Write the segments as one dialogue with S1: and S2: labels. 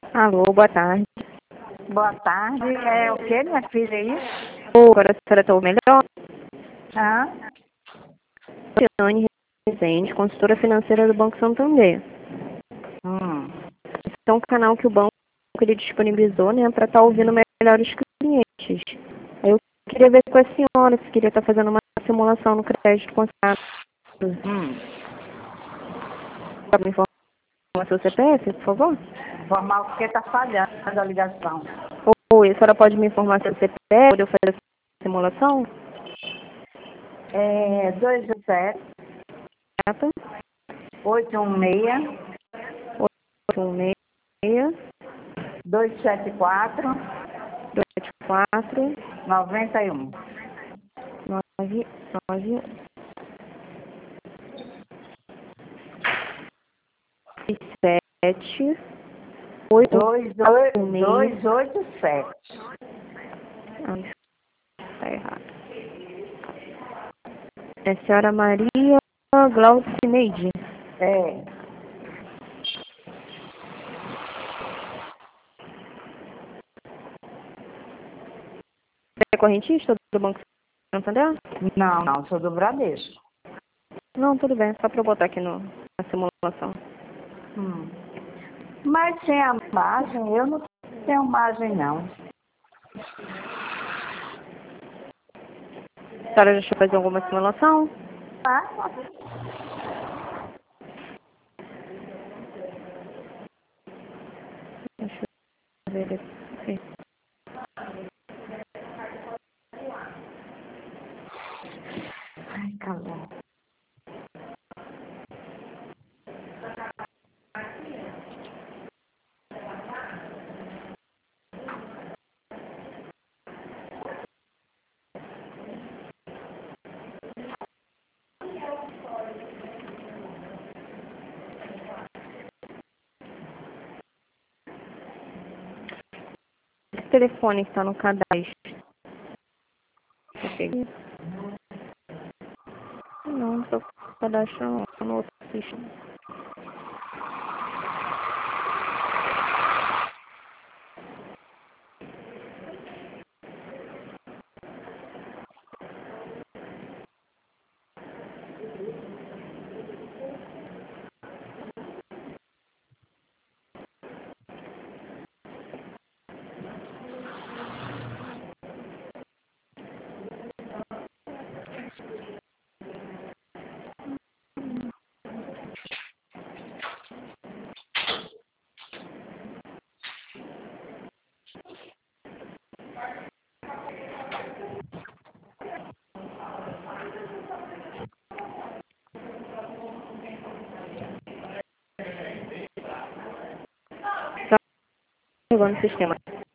S1: Alô, boa tarde.
S2: Boa tarde. É o que, minha filha aí?
S1: Agora a senhora está melhor?
S2: Ah,
S1: Tiane Rezende, consultora financeira do Banco Santander. Esse é um canal que o banco ele disponibilizou, né, para estar ouvindo melhor os clientes. Aí eu queria ver com a senhora se queria estar fazendo uma simulação no crédito consignado. Pode me informar seu CPF, por favor?
S2: formal porque tá falhando a ligação.
S1: Oi, a senhora pode me informar seu CPF para eu fazer a simulação?
S2: É 217
S1: Certo?
S2: 816
S1: 816
S2: 274
S1: 274
S2: 91.
S1: 99 7 8 6.
S2: 287.
S1: Ah, está errado. É a senhora Maria Glaucineide.
S2: É.
S1: É correntista do Banco Santander?
S2: Não, sou do Bradesco.
S1: Não, tudo bem. Só para eu botar aqui na simulação.
S2: Mas sem a margem, eu não tenho margem, não.
S1: A senhora já deixou fazer alguma simulação?
S2: Ah,
S1: Deixa eu ver aqui.
S2: ai, calor.
S1: Esse telefone que está no cadastro. Eu peguei. Não, estou cadastro no outro sistema. Só chegou no sistema.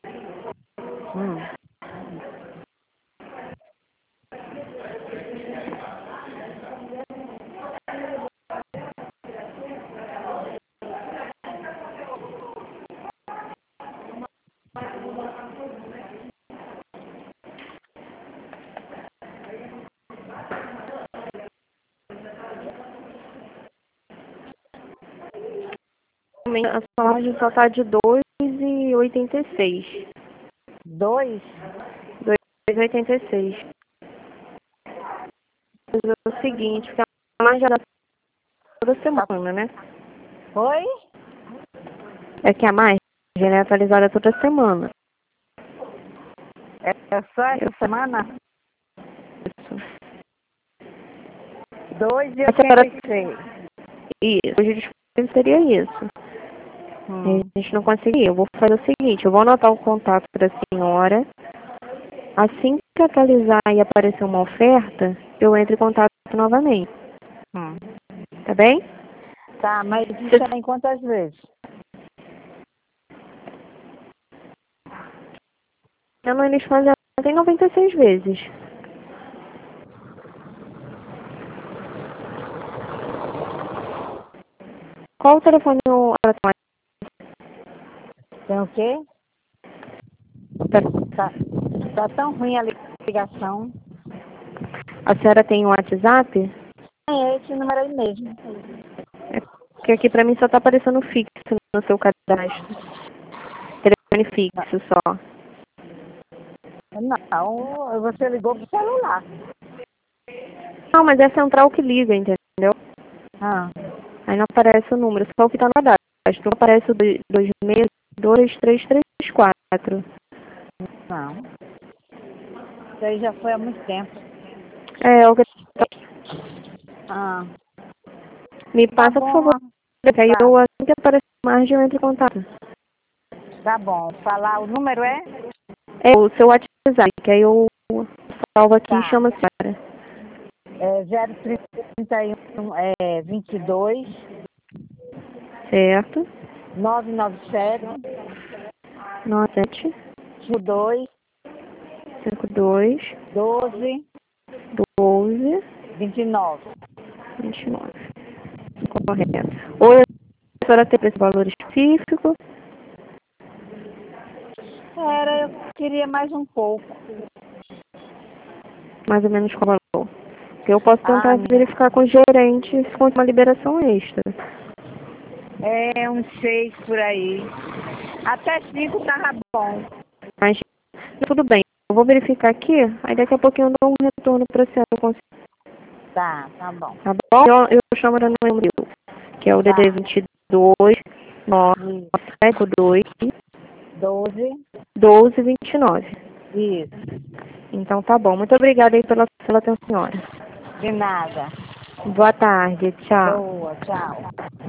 S1: A sua margem só está de 2,86.
S2: 2?
S1: 2,86. É o seguinte, porque a margem era toda semana, né?
S2: Oi?
S1: É que a margem é atualizada toda semana.
S2: É só essa semana?
S1: Isso.
S2: 2,86.
S1: Isso. Hoje disponível seria isso. A gente não conseguia. Eu vou fazer o seguinte, eu vou anotar o contato da senhora. Assim que atualizar e aparecer uma oferta, eu entro em contato novamente. Tá bem?
S2: Tá, mas isso é em quantas vezes?
S1: Eu não eles fazem até 96 vezes. Qual o telefone ela tem?
S2: Tem o quê? Tá tão ruim a ligação.
S1: A senhora tem um WhatsApp?
S2: É esse número aí mesmo.
S1: É porque aqui pra mim só tá aparecendo fixo no seu cadastro. telefone fixo só.
S2: Não, você ligou pro celular.
S1: Não, mas é a central que liga, entendeu?
S2: Ah,
S1: Aí não aparece o número, só o que tá no cadastro. Aparece o 262334.
S2: não. Isso aí já foi há muito tempo.
S1: É, o que
S2: Ah,
S1: me
S2: tá
S1: passa, por
S2: bom.
S1: favor. Que aí
S2: Tá,
S1: eu, assim que aparecer a margem, eu entro em contato.
S2: tá bom. Falar o número é?
S1: É o seu WhatsApp, que aí eu salvo aqui e
S2: Tá.
S1: chamo a senhora.
S2: É 031 22
S1: Certo?
S2: 997
S1: 97
S2: 52
S1: 52
S2: 12
S1: 12
S2: 29.
S1: 29. Correto. Ou a senhora tem esse valor específico,
S2: Eu queria mais um pouco.
S1: mais ou menos qual valor. Porque eu posso
S2: Ah,
S1: tentar verificar com o gerente se conta uma liberação extra.
S2: é uns 6 por aí. Até 5 tava bom.
S1: Mas tudo bem. Eu vou verificar aqui, aí daqui a pouquinho eu dou um retorno para a senhora.
S2: Tá bom.
S1: Tá bom? Eu chamo no número, que é o
S2: Tá.
S1: DD 22
S2: Isso.
S1: 972
S2: 12.
S1: 1229.
S2: Isso.
S1: Então tá bom. Muito obrigada aí pela atenção, senhora.
S2: De nada.
S1: Boa tarde. Tchau.
S2: Boa, tchau.